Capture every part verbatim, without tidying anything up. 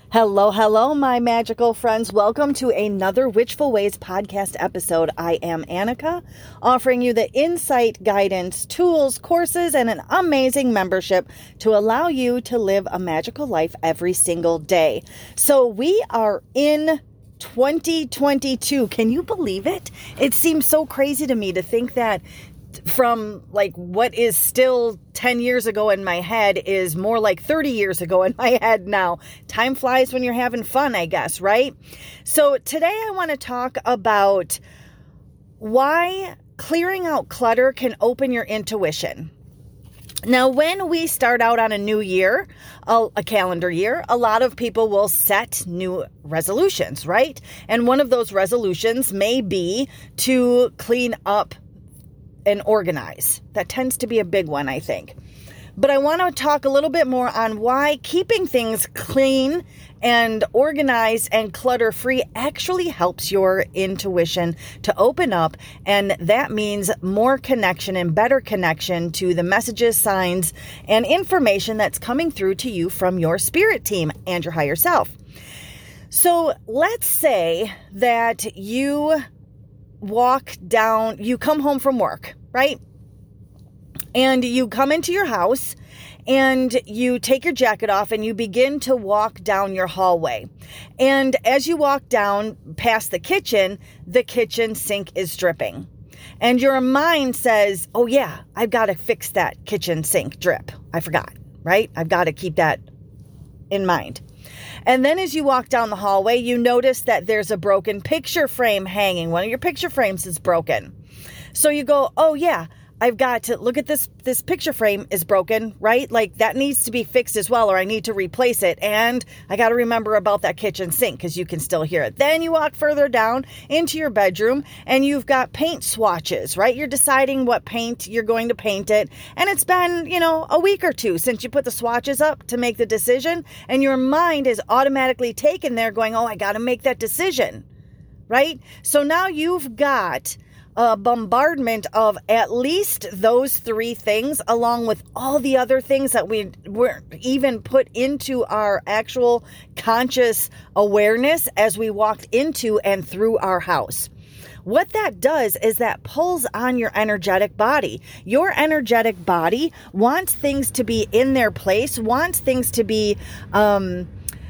Hello, hello, my magical friends. Welcome to another Witchful Ways podcast episode. I am Annika, offering you the insight, guidance, tools, courses, and an amazing membership to allow you to live a magical life every single day. So we are in twenty twenty-two. Can you believe it? It seems so crazy to me to think that from like what is still ten years ago in my head is more like thirty years ago in my head now. Time flies when you're having fun, I guess, right? So today I want to talk about why clearing out clutter can open your intuition. Now, when we start out on a new year, a, a calendar year, a lot of people will set new resolutions, right? And one of those resolutions may be to clean up and organize. That tends to be a big one, I think. But I want to talk a little bit more on why keeping things clean and organized and clutter-free actually helps your intuition to open up. And that means more connection and better connection to the messages, signs, and information that's coming through to you from your spirit team and your higher self. So let's say that you walk down, you come home from work, right? And you come into your house and you take your jacket off and you begin to walk down your hallway. And as you walk down past the kitchen, the kitchen sink is dripping. And your mind says, oh yeah, I've got to fix that kitchen sink drip. I forgot, right? I've got to keep that in mind. And then as you walk down the hallway, you notice that there's a broken picture frame hanging. One of your picture frames is broken. So you go, oh yeah, I've got to look at this, this picture frame is broken, right? Like that needs to be fixed as well, or I need to replace it. And I got to remember about that kitchen sink because you can still hear it. Then you walk further down into your bedroom and you've got paint swatches, right? You're deciding what paint you're going to paint it. And it's been, you know, a week or two since you put the swatches up to make the decision. And your mind is automatically taken there going, oh, I got to make that decision, right? So now you've got a bombardment of at least those three things, along with all the other things that we were even put into our actual conscious awareness as we walked into and through our house. What that does is that pulls on your energetic body. Your energetic body wants things to be in their place, wants things to be, um,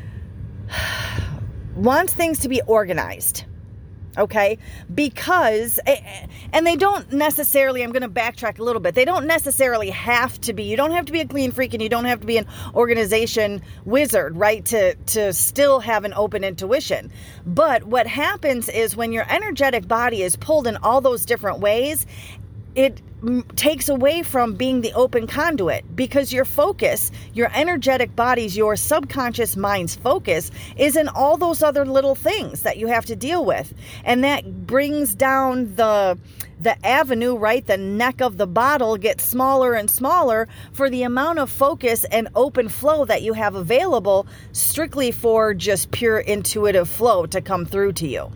wants things to be organized. Okay, because, and they don't necessarily, I'm going to backtrack a little bit. They don't necessarily have to be, you don't have to be a clean freak and you don't have to be an organization wizard, right? To, to still have an open intuition. But what happens is when your energetic body is pulled in all those different ways, it takes away from being the open conduit because your focus, your energetic body's, your subconscious mind's focus is in all those other little things that you have to deal with. And that brings down the the avenue, right? The neck of the bottle gets smaller and smaller for the amount of focus and open flow that you have available strictly for just pure intuitive flow to come through to you.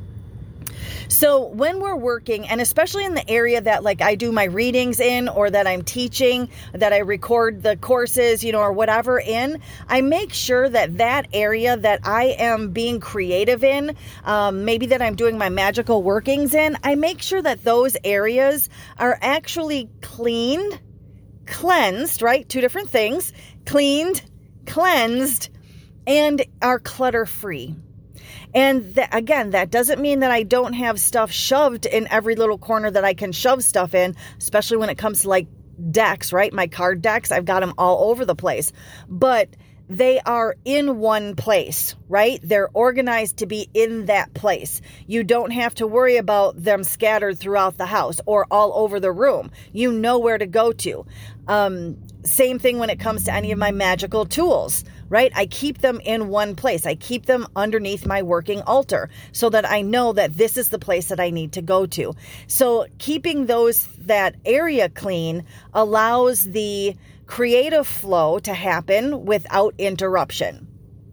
So when we're working, and especially in the area that like I do my readings in, or that I'm teaching, that I record the courses, you know, or whatever in, I make sure that that area that I am being creative in, um, maybe that I'm doing my magical workings in, I make sure that those areas are actually cleaned, cleansed, right? Two different things, cleaned, cleansed, and are clutter-free. And th- again, that doesn't mean that I don't have stuff shoved in every little corner that I can shove stuff in, especially when it comes to like decks, right? My card decks, I've got them all over the place, but they are in one place, right? They're organized to be in that place. You don't have to worry about them scattered throughout the house or all over the room. You know where to go to. Um, same thing when it comes to any of my magical tools, right? I keep them in one place. I keep them underneath my working altar so that I know that this is the place that I need to go to. So keeping those, that area clean allows the creative flow to happen without interruption.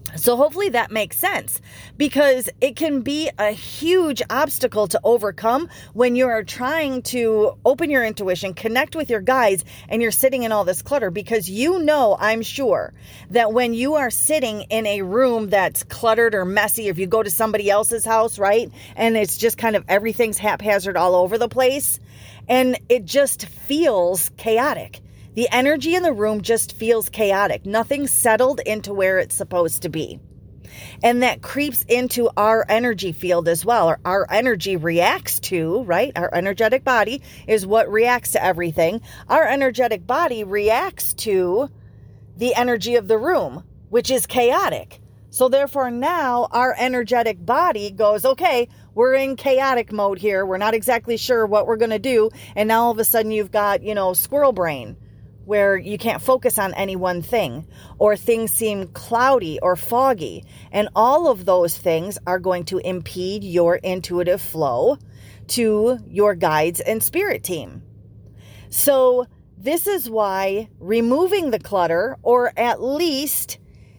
So hopefully that makes sense, because it can be a huge obstacle to overcome when you're trying to open your intuition, connect with your guides, and you're sitting in all this clutter, because you know, I'm sure, that when you are sitting in a room that's cluttered or messy, if you go to somebody else's house, right, and it's just kind of everything's haphazard all over the place, and it just feels chaotic. The energy in the room just feels chaotic. Nothing's settled into where it's supposed to be. And that creeps into our energy field as well, or our energy reacts to, right? Our energetic body is what reacts to everything. Our energetic body reacts to the energy of the room, which is chaotic. So therefore now our energetic body goes, okay, we're in chaotic mode here. We're not exactly sure what we're going to do. And now all of a sudden you've got, you know, squirrel brain, where you can't focus on any one thing, or things seem cloudy or foggy. And all of those things are going to impede your intuitive flow to your guides and spirit team. So this is why removing the clutter, or at least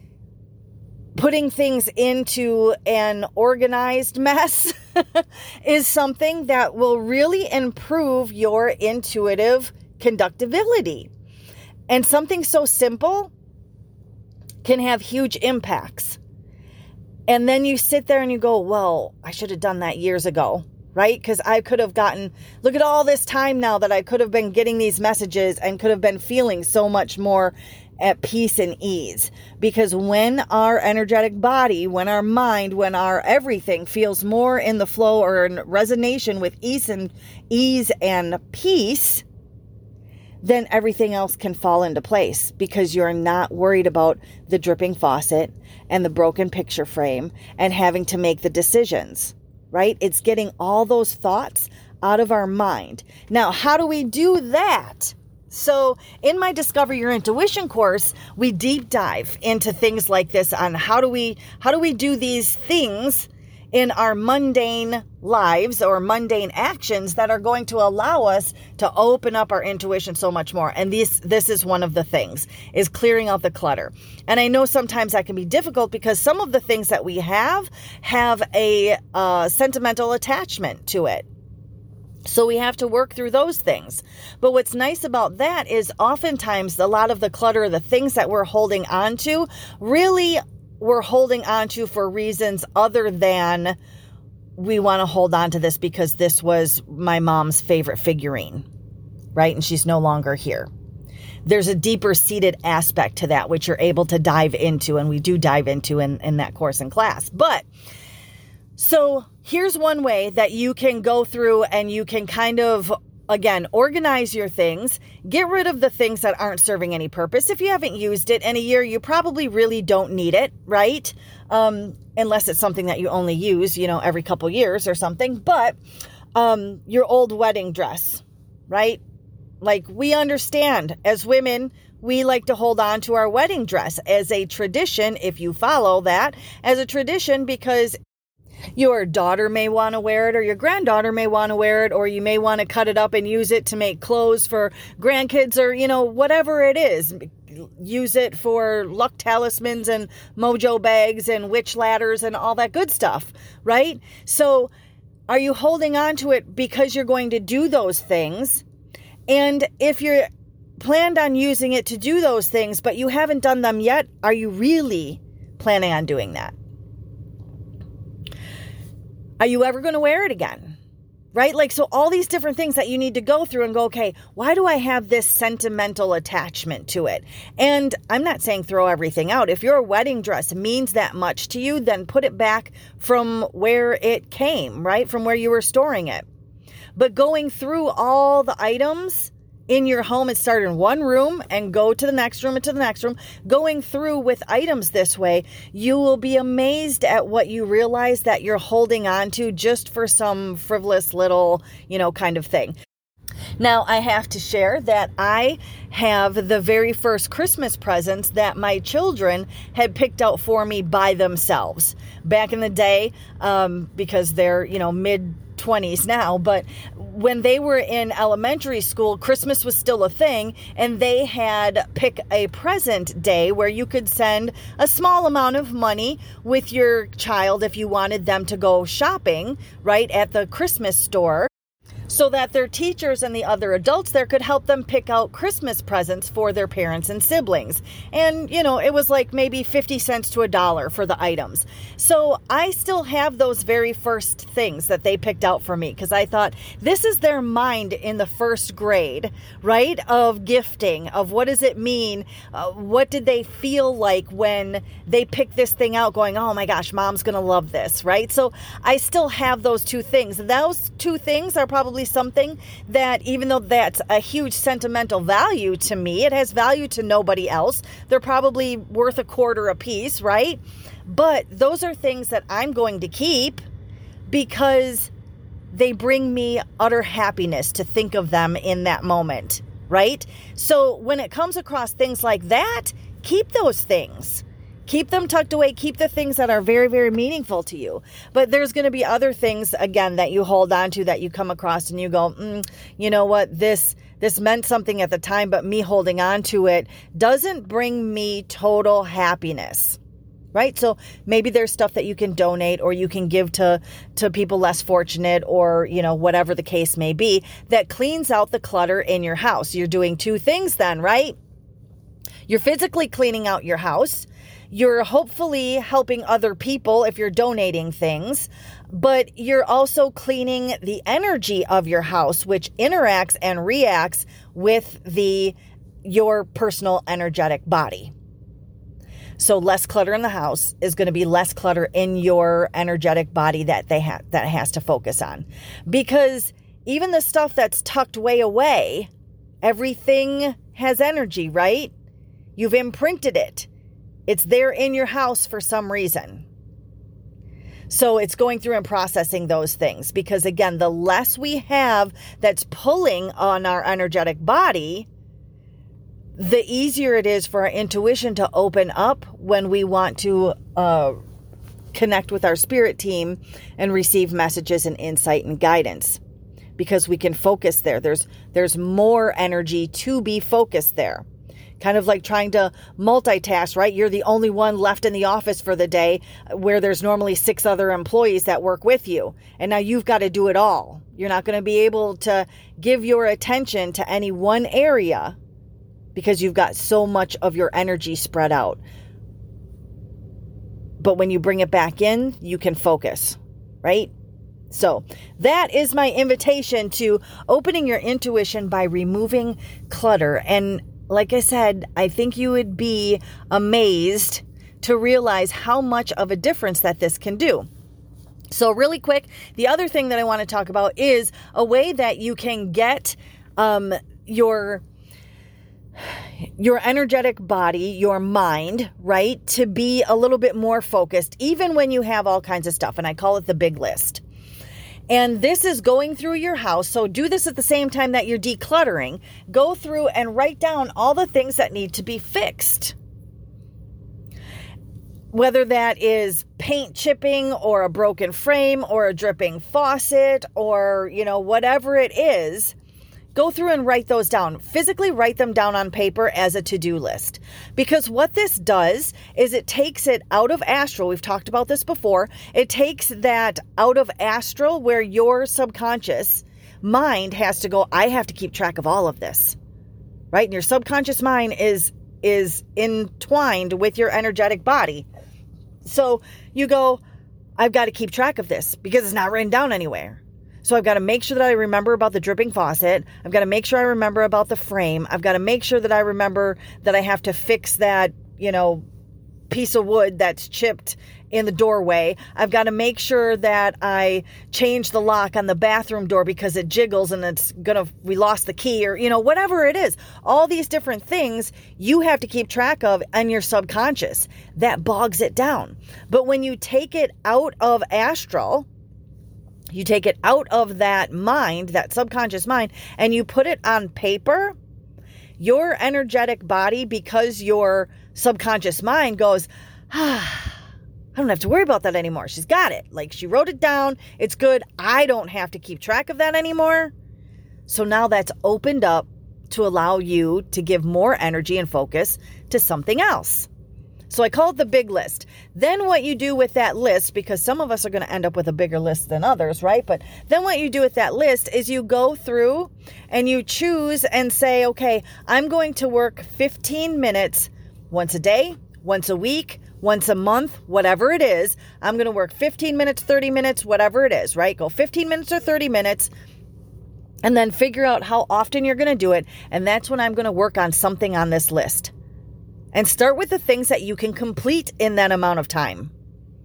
putting things into an organized mess, is something that will really improve your intuitive conductibility. And something so simple can have huge impacts. And then you sit there and you go, well, I should have done that years ago, right? Because I could have gotten, look at all this time now that I could have been getting these messages and could have been feeling so much more at peace and ease. Because when our energetic body, when our mind, when our everything feels more in the flow or in resonation with ease and ease and peace, then everything else can fall into place, because you're not worried about the dripping faucet and the broken picture frame and having to make the decisions, right? It's getting all those thoughts out of our mind. Now, how do we do that? So in my Discover Your Intuition course, we deep dive into things like this on how do we, how do we do these things in our mundane lives or mundane actions that are going to allow us to open up our intuition so much more. And this, this is one of the things, is clearing out the clutter. And I know sometimes that can be difficult, because some of the things that we have have a uh, sentimental attachment to it. So we have to work through those things. But what's nice about that is oftentimes a lot of the clutter, the things that we're holding on to, really we're holding on to for reasons other than we want to hold on to this because this was my mom's favorite figurine, right? And she's no longer here. There's a deeper seated aspect to that, which you're able to dive into, and we do dive into in, in that course and class. But so here's one way that you can go through and you can kind of, again, organize your things, get rid of the things that aren't serving any purpose. If you haven't used it in a year, you probably really don't need it, right? Um, unless it's something that you only use, you know, every couple years or something. But um, your old wedding dress, right? Like, we understand as women, we like to hold on to our wedding dress as a tradition, if you follow that, as a tradition, because your daughter may want to wear it, or your granddaughter may want to wear it, or you may want to cut it up and use it to make clothes for grandkids, or, you know, whatever it is. Use it for luck talismans and mojo bags and witch ladders and all that good stuff, right? So are you holding on to it because you're going to do those things? And if you're planned on using it to do those things, but you haven't done them yet, are you really planning on doing that? Are you ever going to wear it again? Right? Like, so all these different things that you need to go through and go, okay, why do I have this sentimental attachment to it? And I'm not saying throw everything out. If your wedding dress means that much to you, then put it back from where it came, right? From where you were storing it. But going through all the items in your home, and start in one room and go to the next room and to the next room, going through with items this way, you will be amazed at what you realize that you're holding on to just for some frivolous little, you know, kind of thing. Now, I have to share that I have the very first Christmas presents that my children had picked out for me by themselves. Back in the day, um, because they're, you know, mid twenties now, but when they were in elementary school, Christmas was still a thing, and they had pick a present day where you could send a small amount of money with your child if you wanted them to go shopping, right, at the Christmas store, so that their teachers and the other adults there could help them pick out Christmas presents for their parents and siblings. And, you know, it was like maybe fifty cents to a dollar for the items. So I still have those very first things that they picked out for me, because I thought, this is their mind in the first grade, right, of gifting, of what does it mean? Uh, what did they feel like when they picked this thing out, going, oh my gosh, mom's going to love this, right? So I still have those two things. Those two things are probably something that, even though that's a huge sentimental value to me, it has value to nobody else. They're probably worth a quarter a piece, right? But those are things that I'm going to keep because they bring me utter happiness to think of them in that moment, right? So when it comes across things like that, keep those things. Keep them tucked away. Keep the things that are very, very meaningful to you. But there's going to be other things, again, that you hold on to, that you come across and you go, mm, you know what, this this meant something at the time, but me holding on to it doesn't bring me total happiness, right? So maybe there's stuff that you can donate, or you can give to, to people less fortunate, or, you know, whatever the case may be, that cleans out the clutter in your house. You're doing two things then, right? You're physically cleaning out your house. You're hopefully helping other people if you're donating things, but you're also cleaning the energy of your house, which interacts and reacts with the your personal energetic body. So less clutter in the house is going to be less clutter in your energetic body that they ha- that has to focus on. Because even the stuff that's tucked way away, everything has energy, right? You've imprinted it. It's there in your house for some reason. So it's going through and processing those things, because again, the less we have that's pulling on our energetic body, the easier it is for our intuition to open up when we want to uh, connect with our spirit team and receive messages and insight and guidance, because we can focus there. There's, there's more energy to be focused there. Kind of like trying to multitask, right? You're the only one left in the office for the day, where there's normally six other employees that work with you. And now you've got to do it all. You're not going to be able to give your attention to any one area because you've got so much of your energy spread out. But when you bring it back in, you can focus, right? So that is my invitation to opening your intuition by removing clutter. And like I said, I think you would be amazed to realize how much of a difference that this can do. So really quick, the other thing that I want to talk about is a way that you can get um, your, your energetic body, your mind, right, to be a little bit more focused, even when you have all kinds of stuff. And I call it the big list. And this is going through your house. So do this at the same time that you're decluttering. Go through and write down all the things that need to be fixed. Whether that is paint chipping, or a broken frame, or a dripping faucet, or, you know, whatever it is, go through and write those down. Physically write them down on paper as a to-do list. Because what this does is it takes it out of astral. We've talked about this before. It takes that out of astral, where your subconscious mind has to go, I have to keep track of all of this, right? And your subconscious mind is, is entwined with your energetic body. So you go, I've got to keep track of this because it's not written down anywhere. So I've got to make sure that I remember about the dripping faucet. I've got to make sure I remember about the frame. I've got to make sure that I remember that I have to fix that, you know, piece of wood that's chipped in the doorway. I've got to make sure that I change the lock on the bathroom door because it jiggles and it's going to, we lost the key, or, you know, whatever it is. All these different things you have to keep track of in your subconscious. That bogs it down. But when you take it out of astral, you take it out of that mind, that subconscious mind, and you put it on paper, your energetic body, because your subconscious mind goes, ah, I don't have to worry about that anymore. She's got it. Like, she wrote it down. It's good. I don't have to keep track of that anymore. So now that's opened up to allow you to give more energy and focus to something else. So I call it the big list. Then what you do with that list, because some of us are going to end up with a bigger list than others, right? But then what you do with that list is you go through and you choose and say, okay, I'm going to work fifteen minutes once a day, once a week, once a month, whatever it is. I'm going to work fifteen minutes, thirty minutes, whatever it is, right? Go fifteen minutes or thirty minutes. And then figure out how often you're going to do it. And that's when I'm going to work on something on this list. And start with the things that you can complete in that amount of time.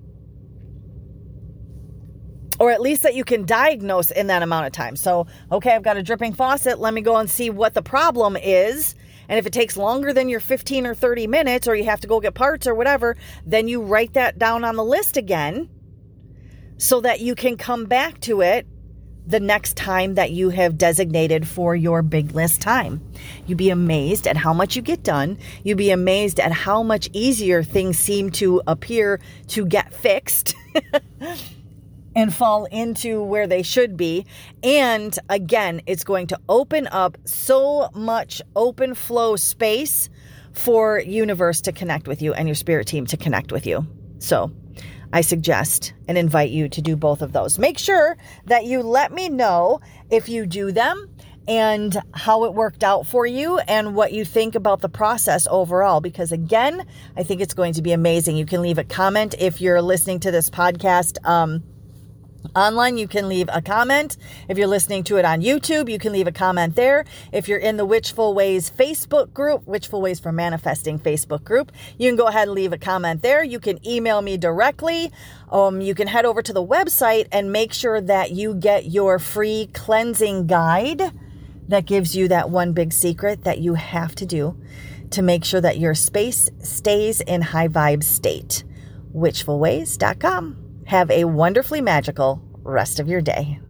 Or at least that you can diagnose in that amount of time. So, okay, I've got a dripping faucet. Let me go and see what the problem is. And if it takes longer than your fifteen or thirty minutes, or you have to go get parts or whatever, then you write that down on the list again so that you can come back to it the next time that you have designated for your big list time. You'd be amazed at how much you get done. You'd be amazed at how much easier things seem to appear to get fixed and fall into where they should be. And again, it's going to open up so much open flow space for universe to connect with you and your spirit team to connect with you. So I suggest and invite you to do both of those. Make sure that you let me know if you do them and how it worked out for you and what you think about the process overall. Because again, I think it's going to be amazing. You can leave a comment if you're listening to this podcast um, online. You can leave a comment. If you're listening to it on YouTube, you can leave a comment there. If you're in the Witchful Ways Facebook group, Witchful Ways for Manifesting Facebook group, you can go ahead and leave a comment there. You can email me directly. Um, you can head over to the website and make sure that you get your free cleansing guide that gives you that one big secret that you have to do to make sure that your space stays in high vibe state. witchful ways dot com. Have a wonderfully magical rest of your day.